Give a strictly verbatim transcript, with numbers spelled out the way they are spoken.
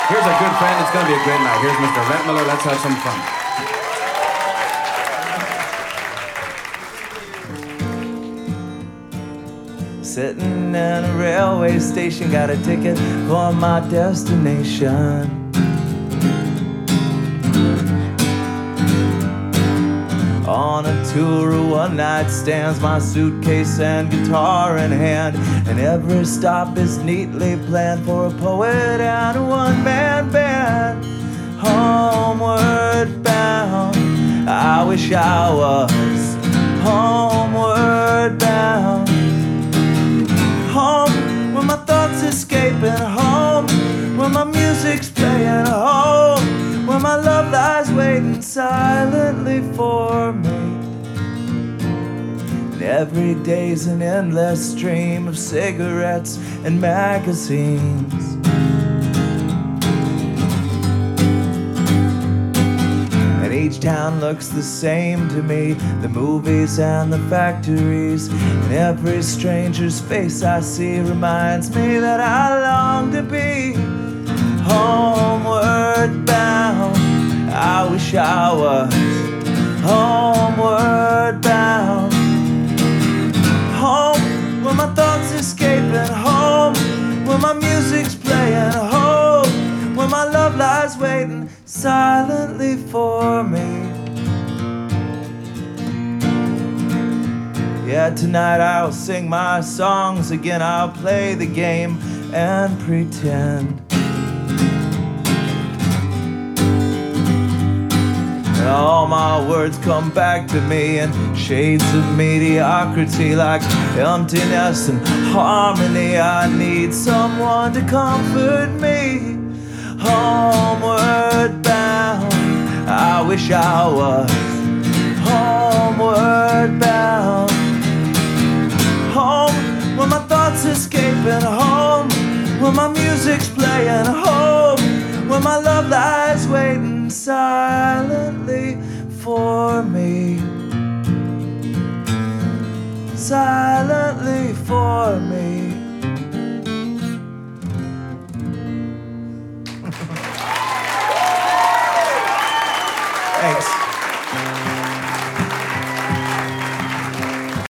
Here's a good friend. It's going to be a great night. Here's Mister Rhett Miller. Let's have some fun. Sitting in a railway station, got a ticket for my destination. On a tour of one-night stands, my suitcase and guitar in hand, and every stop is neatly planned for a poet and a one-man band. Homeward bound, I wish I was homeward bound. Home, where my thoughts escaping, home, where my music's playing, home, where my love lies waiting silently for me. And every day's an endless stream of cigarettes and magazines. And each town looks the same to me, the movies and the factories. And every stranger's face I see reminds me that I long to be homeward bound. I wish I was homeward bound. Home, where my thoughts escaping, home, where my music's playing, home, where my love lies waiting silently for me. Yeah, tonight I'll sing my songs again, I'll play the game and pretend. And all my words come back to me in shades of mediocrity, like emptiness and harmony. I need someone to comfort me. Homeward bound, I wish I was homeward bound. Home, where my thoughts escaping, home, where my music's playing, home, where my love lies waiting silently for me. Silently